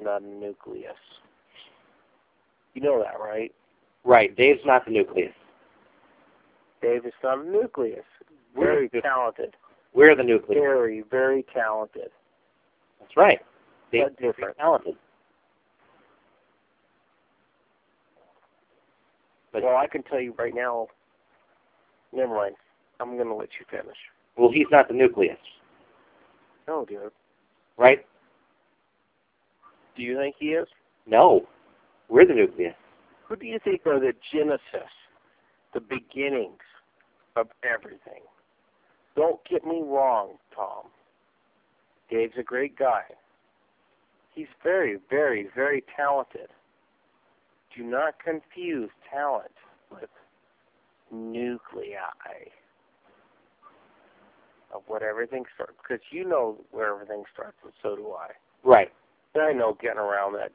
not a nucleus. You know that, right? Right. Dave's not the nucleus. Dave is not a nucleus. Very talented. We're the nucleus. Very, very talented. That's right. Dave's But different. very talented. But, Well, I can tell you right now. Never mind. I'm going to let you finish. well, he's not the nucleus. No, dude. Right? Do you think he is? No. We're the nucleus. Who do you think are the genesis, the beginnings of everything? Don't get me wrong, Tom. Dave's a great guy. He's very, very, very talented. Do not confuse talent with nuclei of what everything starts. Because you know where everything starts, and so do I. Right. I know getting around that